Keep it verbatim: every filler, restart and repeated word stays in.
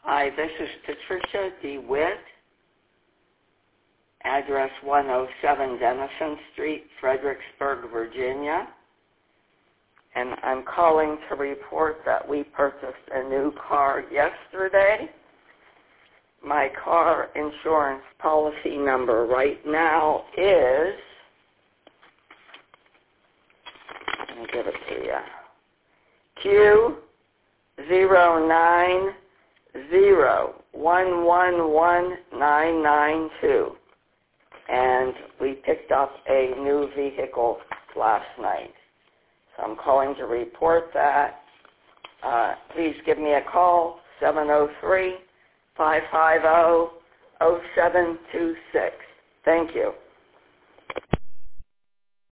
Hi, this is Patricia DeWitt, address one oh seven Denison Street, Fredericksburg, Virginia. And I'm calling to report that we purchased a new car yesterday. My car insurance policy number right now is, let me give it to you, Q zero nine zero one one one nine nine two. And we picked up a new vehicle last night. So I'm calling to report that. Uh, please give me a call, seven oh three, five five zero, zero seven two six. Thank you.